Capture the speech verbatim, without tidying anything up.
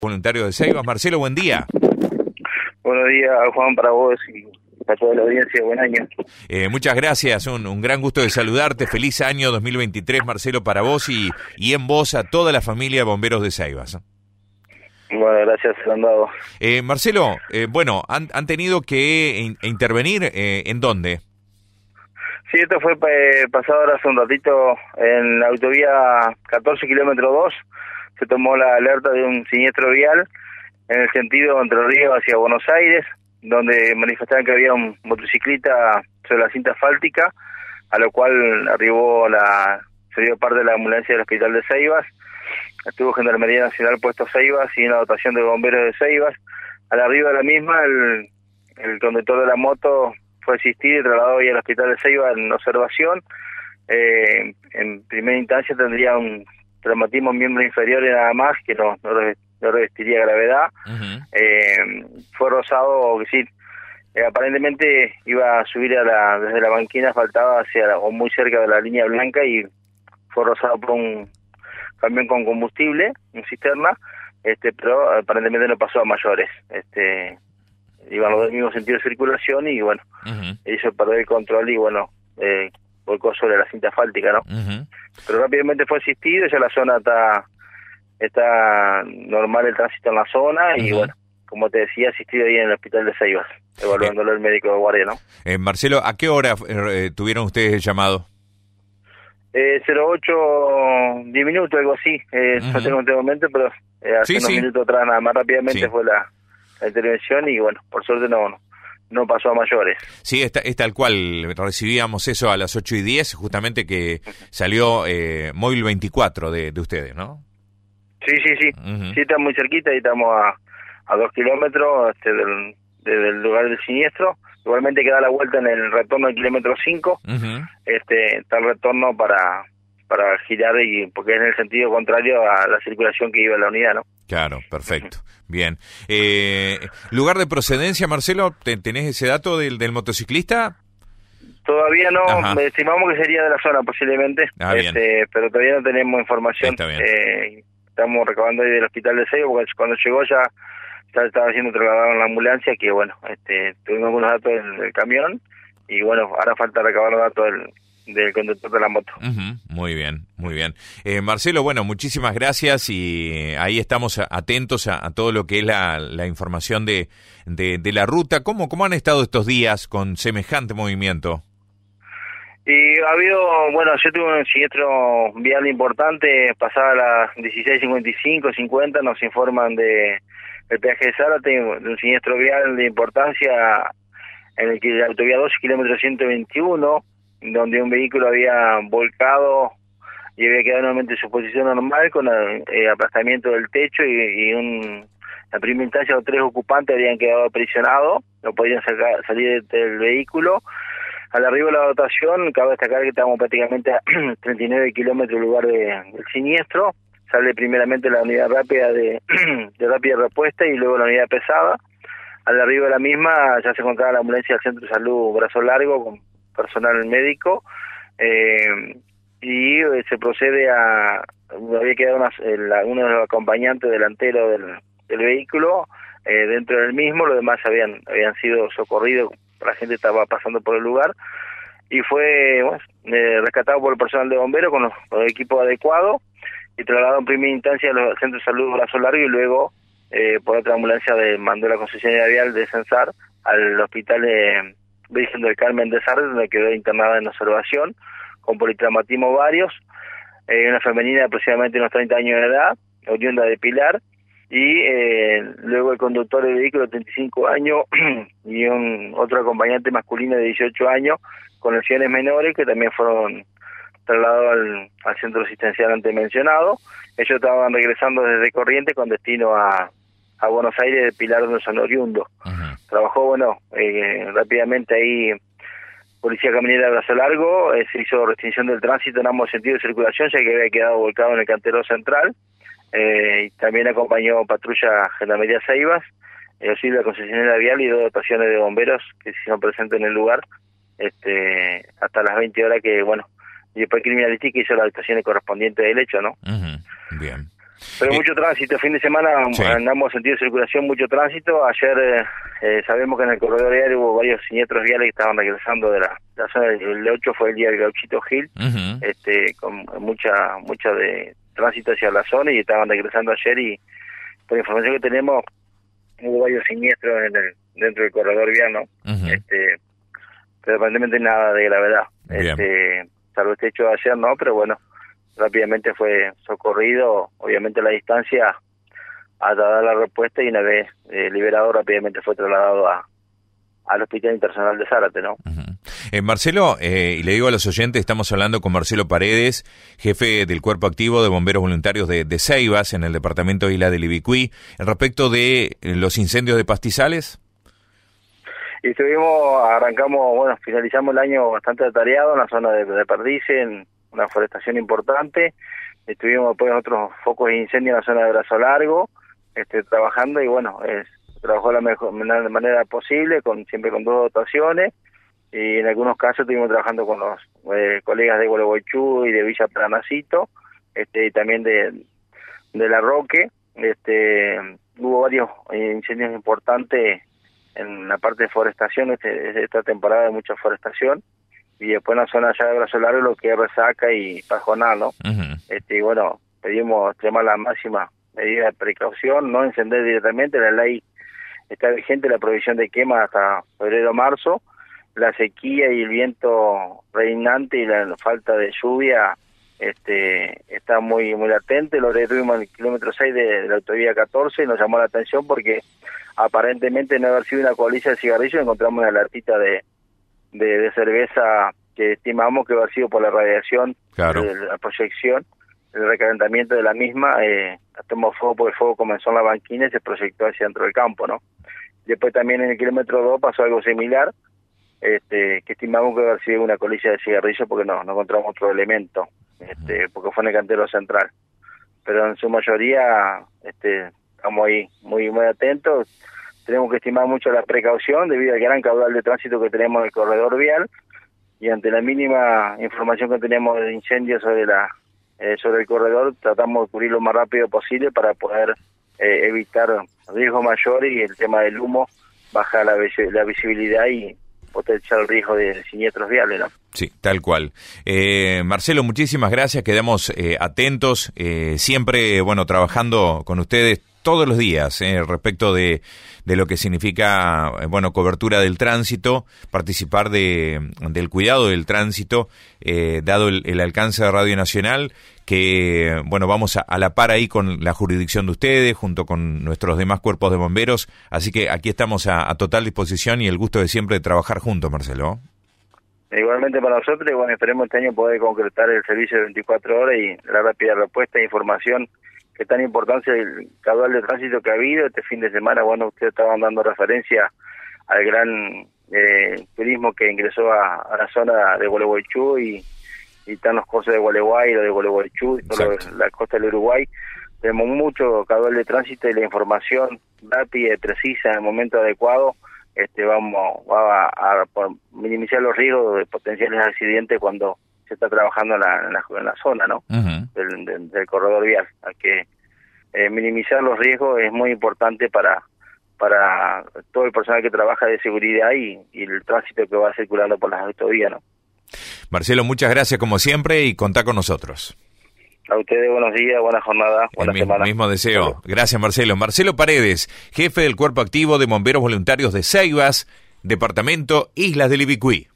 Voluntario de Ceibas. Marcelo, buen día. Buenos días, Juan, para vos y para toda la audiencia. Buen año. Eh, muchas gracias, un, un gran gusto de saludarte. Feliz año dos mil veintitrés, Marcelo, para vos y, y en vos a toda la familia de Bomberos de Ceibas. Bueno, gracias, Fernando. Eh, Marcelo, eh, bueno, han, han tenido que in, intervenir, eh, ¿en dónde? Sí, esto fue eh, pasado ahora hace un ratito en la autovía catorce kilómetro dos. Se tomó la alerta de un siniestro vial en el sentido Entre Ríos hacia Buenos Aires, donde manifestaban que había un motociclista sobre la cinta asfáltica, a lo cual arribó la, se dio parte de la ambulancia del hospital de Ceibas. Estuvo Gendarmería Nacional puesto Ceibas y una dotación de bomberos de Ceibas. Al arriba de la misma, el, el conductor de la moto fue asistido y trasladado hoy al hospital de Ceibas en observación. Eh, en primera instancia tendría un traumatismo en miembro inferior y nada más, que no, no, no revestiría gravedad. Uh-huh. eh, fue rozado, es decir, eh, aparentemente iba a subir a la, desde la banquina, faltaba hacia la, o muy cerca de la línea blanca, y fue rozado por un camión con combustible, en cisterna, este, pero aparentemente no pasó a mayores. Este, iban los del mismo sentido de circulación y bueno, uh-huh. hizo perder el control y bueno, eh, volcó sobre la cinta asfáltica, ¿no? Uh-huh. Pero rápidamente fue asistido, ya la zona está está normal el tránsito en la zona, uh-huh. y bueno, como te decía, asistido ahí en el hospital de Ceibas, evaluándolo eh, el médico de guardia, ¿no? Eh, Marcelo, ¿a qué hora eh, tuvieron ustedes el llamado? Eh, cero ocho, diez minutos, algo así, eh, uh-huh. no tengo en este momento, pero eh, hace sí, unos sí. minutos atrás nada más rápidamente sí. fue la, la intervención y bueno, por suerte no, no, no pasó a mayores. Sí, es, es tal cual, recibíamos eso a las ocho y diez, justamente que uh-huh. salió eh, móvil veinticuatro de, de ustedes, ¿no? Sí, sí, sí, uh-huh. sí, estamos muy cerquita y estamos a, a dos kilómetros este, del, de, del lugar del siniestro. Igualmente queda la vuelta en el retorno del kilómetro cinco, uh-huh. este, está el retorno para para girar, y porque es en el sentido contrario a la circulación que iba en la unidad, ¿no? Claro, perfecto, uh-huh. bien. Eh, ¿Lugar de procedencia, Marcelo? ¿Tenés ese dato del, del motociclista? Todavía no, Ajá. estimamos que sería de la zona posiblemente, ah, este, pero todavía no tenemos información. Está bien. Eh, estamos recabando ahí del hospital de Ceibas, porque cuando llegó ya ya estaba siendo trasladado en la ambulancia, que bueno, este, tuvimos algunos datos del, del camión, y bueno, ahora falta recabar los datos del, del conductor de la moto. Uh-huh. Muy bien, muy bien. Eh, Marcelo, bueno, muchísimas gracias, y ahí estamos atentos a, a todo lo que es la, la información de, de, de la ruta. ¿Cómo, ¿Cómo han estado estos días con semejante movimiento? Y ha habido, bueno, yo tuve un siniestro vial importante, pasada las dieciséis cincuenta y cinco, cincuenta, nos informan de el peaje de Zárate, de un siniestro vial de importancia en el que la autovía doce, kilómetro ciento veintiuno, donde un vehículo había volcado y había quedado nuevamente en su posición normal con el, el aplastamiento del techo, y, y un, en primera instancia los tres ocupantes habían quedado aprisionados, no podían sacar, salir del vehículo. Al arribo de la dotación, cabe destacar que estábamos prácticamente a treinta y nueve kilómetros del lugar de, del siniestro. Sale primeramente la unidad rápida de, de rápida respuesta y luego la unidad pesada. Al arribo de la misma ya se encontraba la ambulancia del Centro de Salud Brazo Largo con personal médico, eh, y eh, se procede a... había quedado una, la, uno de los acompañantes delanteros del, del vehículo eh, dentro del mismo, los demás habían, habían sido socorridos, la gente estaba pasando por el lugar, y fue bueno, eh, rescatado por el personal de bomberos con los, con el equipo adecuado, y trasladado en primera instancia al Centro de Salud Brazo Largo, y luego eh, por otra ambulancia de mandó la concesionaria vial de Censar al hospital de Virgen del Carmen de Sardes, donde quedó internada en observación con politraumatismo varios, eh, una femenina de aproximadamente unos treinta años de edad, oriunda de Pilar, y eh, luego el conductor del vehículo de treinta y cinco años y un otro acompañante masculino de dieciocho años con lesiones menores que también fueron trasladados al, al centro asistencial antes mencionado. Ellos estaban regresando desde Corrientes con destino a, a Buenos Aires, de Pilar, donde son oriundos. Uh-huh. Trabajó, bueno, eh, rápidamente ahí Policía Caminera de Brazo Largo, eh, se hizo restricción del tránsito en ambos sentidos de circulación, ya que había quedado volcado en el cantero central. Eh, y también acompañó patrulla Gendarmería Ceibas, eh, auxilio de la concesionaria vial y dos dotaciones de bomberos que se hicieron presentes en el lugar este hasta las veinte horas, que bueno, y después criminalística hizo las actuaciones correspondientes del hecho, ¿no? Uh-huh. Bien. Pero eh, mucho tránsito, fin de semana sí. andamos en sentido de circulación, mucho tránsito. Ayer eh, eh, sabemos que en el corredor vial hubo varios siniestros viales que estaban regresando de la, la zona del ocho, fue el día del Gauchito Gil, uh-huh. este con mucha mucha de tránsito hacia la zona y estaban regresando ayer y por información que tenemos hubo varios siniestros en el, dentro del corredor vial, ¿no? Uh-huh. Este, pero aparentemente nada de gravedad. Bien. Este, salvo este hecho de ayer, ¿no? Pero bueno, rápidamente fue socorrido, obviamente a la distancia, a dar la respuesta y una vez eh, liberado rápidamente fue trasladado a al Hospital Internacional de Zárate, ¿no? Uh-huh. eh, Marcelo, eh, y le digo a los oyentes, estamos hablando con Marcelo Paredes, jefe del Cuerpo Activo de Bomberos Voluntarios de, de Ceibas, en el departamento de Isla del Ibicuí, respecto de eh, los incendios de pastizales. Y estuvimos, arrancamos, bueno, finalizamos el año bastante atareado en la zona de, de Perdice, en una forestación importante. Estuvimos después en otros focos de incendio en la zona de Brazo Largo, este, trabajando y bueno, es, trabajó de la mejor de manera posible, con siempre con dos dotaciones, y en algunos casos estuvimos trabajando con los eh, colegas de Gualeguaychú y de Villa Planacito, este, y también de, de La Roque. Este, hubo varios incendios importantes en la parte de forestación, este, esta temporada de mucha forestación, y después en la zona allá de Brazo Largo lo que es Resaca y Pajonal, ¿no? Uh-huh. Este, y bueno, pedimos extremar la máxima medida de precaución, no encender directamente, la ley está vigente, la prohibición de quema hasta febrero marzo, la sequía y el viento reinante y la falta de lluvia este está muy muy latente. Lo detuvimos en el kilómetro seis de, de la autovía catorce y nos llamó la atención porque aparentemente no haber sido una colilla de cigarrillo, encontramos una latita de, de, de cerveza que estimamos que haber sido por la radiación, claro. de la proyección, el recalentamiento de la misma, eh, tomó fuego porque el fuego comenzó en la banquina y se proyectó hacia dentro del campo, ¿no? Después también en el kilómetro dos pasó algo similar, este que estimamos que haber sido una colilla de cigarrillo porque no, no encontramos otro elemento, este porque fue en el cantero central. Pero en su mayoría este estamos ahí muy muy atentos. Tenemos que estimar mucho la precaución debido al gran caudal de tránsito que tenemos en el corredor vial y ante la mínima información que tenemos de incendios sobre la eh, sobre el corredor tratamos de cubrir lo más rápido posible para poder eh, evitar riesgos mayores y el tema del humo baja la, la visibilidad y potencial riesgo de siniestros viales, ¿no? Sí, tal cual. Eh, Marcelo, muchísimas gracias, quedamos eh, atentos, eh, siempre, bueno, trabajando con ustedes todos los días eh, respecto de, de lo que significa, eh, bueno, cobertura del tránsito, participar de del cuidado del tránsito, eh, dado el, el alcance de Radio Nacional, que, bueno, vamos a, a la par ahí con la jurisdicción de ustedes, junto con nuestros demás cuerpos de bomberos, así que aquí estamos a, a total disposición y el gusto de siempre de trabajar juntos, Marcelo. Igualmente para nosotros, y bueno, esperemos este año poder concretar el servicio de veinticuatro horas y la rápida respuesta e información que tan importante el caudal de tránsito que ha habido este fin de semana. Bueno, ustedes estaban dando referencia al gran eh, turismo que ingresó a, a la zona de Gualeguaychú y, y están los costos de Gualeguay, lo de Gualeguaychú, y todo la costa del Uruguay. Tenemos mucho caudal de tránsito y la información rápida y precisa en el momento adecuado. Este vamos va a, a por minimizar los riesgos de potenciales accidentes cuando se está trabajando en la, en la, en la zona, ¿no? Uh-huh. del, del, del corredor vial. A que eh, minimizar los riesgos es muy importante para para todo el personal que trabaja de seguridad y, y el tránsito que va circulando por las autovías, ¿no? Marcelo, muchas gracias como siempre y contá con nosotros. A ustedes buenos días, buena jornada, buena el semana. Mismo deseo. Gracias, Marcelo. Marcelo Paredes, jefe del Cuerpo Activo de Bomberos Voluntarios de Ceibas, departamento Islas del Ibicuí.